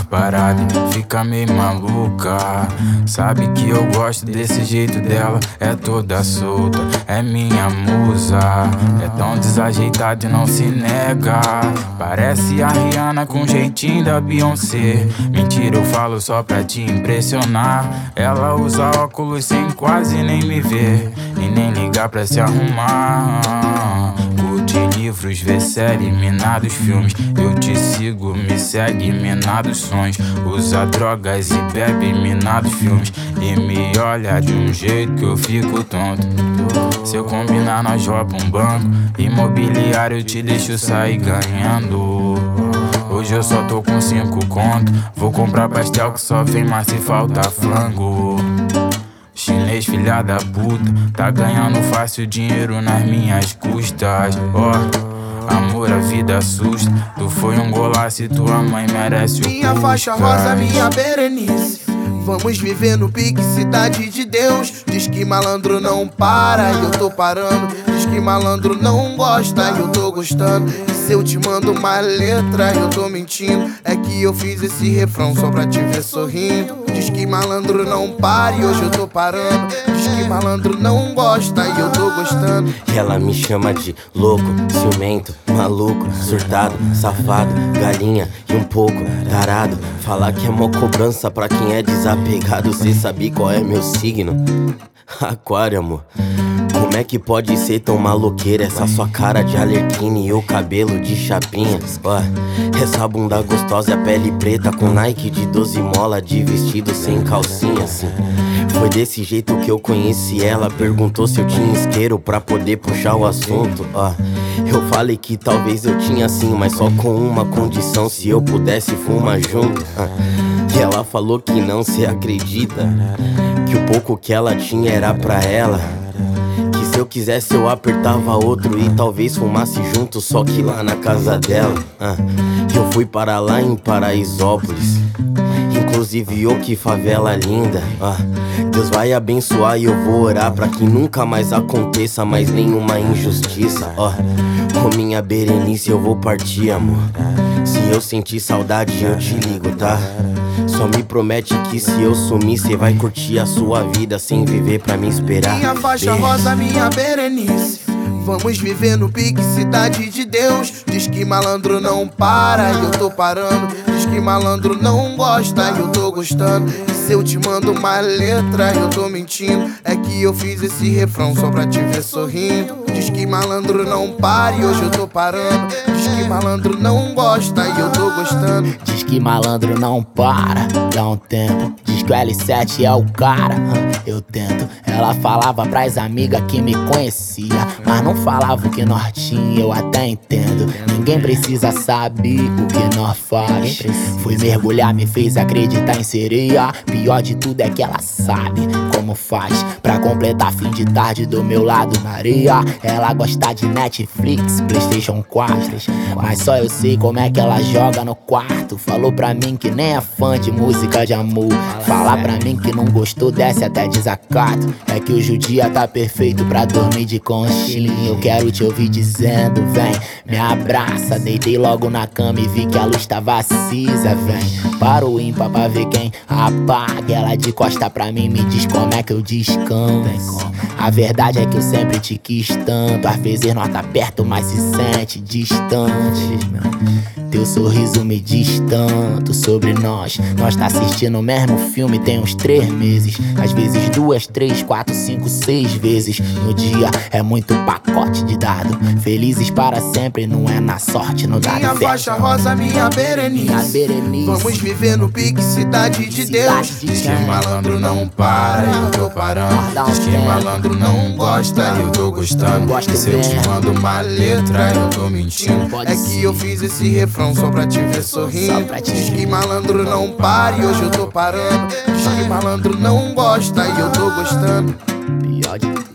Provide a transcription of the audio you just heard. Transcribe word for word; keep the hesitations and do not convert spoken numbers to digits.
parada, fica meio maluca. Sabe que eu gosto desse jeito dela, é toda solta, é minha musa. É tão desajeitada e não se nega. Parece a Rihanna com jeitinho da Beyoncé. Mentira, eu falo só pra te impressionar. Ela usa óculos sem quase nem me ver e nem ligar pra se arrumar. Curte livros, vê série, minados filmes. Eu te sigo, me segue, minados sonhos. Usa drogas e bebe, minados filmes. E me olha de um jeito que eu fico tonto. Se eu combinar nós rouba um banco. Imobiliário eu te deixo sair ganhando. Hoje eu só tô com cinco conto. Vou comprar pastel que só vem mas se falta flango. Chinês filha da puta, tá ganhando fácil dinheiro nas minhas custas. Ó, oh, amor, a vida assusta. Tu foi um golaço e tua mãe merece o Minha faixa rosa, minha Berenice. Vamos viver no pique, cidade de Deus. Diz que malandro não para e eu tô parando. Diz que malandro não gosta e eu tô gostando. E se eu te mando uma letra eu tô mentindo. É que eu fiz esse refrão só pra te ver sorrindo. Diz que malandro não para e hoje eu tô parando. Diz que malandro não gosta e eu tô gostando. E ela me chama de louco, ciumento, maluco, surtado, safado, galinha e um pouco tarado. Falar que é mó cobrança pra quem é desapegado. Cê sabe qual é meu signo? Aquário, amor. Como é que pode ser tão maloqueira essa sua cara de alerquine e o cabelo de chapinha? Ó, essa bunda gostosa e a pele preta com Nike de doze mola de vestido sem calcinha assim. Foi desse jeito que eu conheci ela. Perguntou se eu tinha isqueiro pra poder puxar o assunto. Ó, eu falei que talvez eu tinha sim, mas só com uma condição: se eu pudesse fumar junto. E ela falou que não, cê acredita? Que o pouco que ela tinha era pra ela. Que se eu quisesse eu apertava outro e talvez fumasse junto, só que lá na casa dela. ah, Eu fui para lá em Paraisópolis. Inclusive, oh, que favela linda. ah, Deus vai abençoar e eu vou orar pra que nunca mais aconteça mais nenhuma injustiça. Ó, oh, oh, minha Berenice, eu vou partir, amor. Se eu sentir saudade eu te ligo, tá? Só me promete que se eu sumir cê vai curtir a sua vida sem viver pra me esperar. Minha faixa rosa, minha Berenice. Vamos viver no pique, cidade de Deus. Diz que malandro não para e eu tô parando. Diz que malandro não gosta e eu tô gostando. E se eu te mando uma letra eu tô mentindo. É que eu fiz esse refrão só pra te ver sorrindo. Diz que malandro não para e hoje eu tô parando. Diz que malandro não gosta e eu tô gostando. Diz que malandro não para, dá um tempo. Diz que o L sete é o cara, eu tento. Ela falava pras amigas que me conhecia, mas não falava o que nós tinha, eu até entendo. Ninguém precisa saber o que nós faz. Fui mergulhar, me fez acreditar em sereia. Pior de tudo é que ela sabe como faz pra completar fim de tarde do meu lado na areia. Ela gosta de Netflix, Playstation quatro, mas só eu sei como é que ela joga no quarto. Falou pra mim que nem é fã de música de amor. Falar pra mim que não gostou desce até desacato. É que hoje o dia tá perfeito pra dormir de conchinha. Eu quero te ouvir dizendo, vem, me abraça. Deitei logo na cama e vi que a luz tava acesa, vem. Para o ímpar pra ver quem apaga. Ela de costa pra mim me diz como é que eu descanso. A verdade é que eu sempre te quis tanto. Às vezes nós tá perto, mas se sente distante. Teu sorriso me diz tanto sobre nós. Nós tá assistindo o mesmo filme tem uns três meses. Às vezes duas, três, quatro, cinco, seis vezes no dia. É muito pacote de dado. Felizes para sempre, não é na sorte, no dado. Minha faixa rosa, minha Berenice. Minha Berenice. Vamos viver no pique, cidade de Deus. Diz que malandro não para e eu tô parando. Diz que malandro não gosta e eu tô gostando. E se eu te mando uma letra eu tô mentindo. É que eu fiz esse refrão só pra te ver sorrindo. Diz que malandro não para e hoje eu tô parando. Diz que malandro não gosta e eu tô gostando. Pior de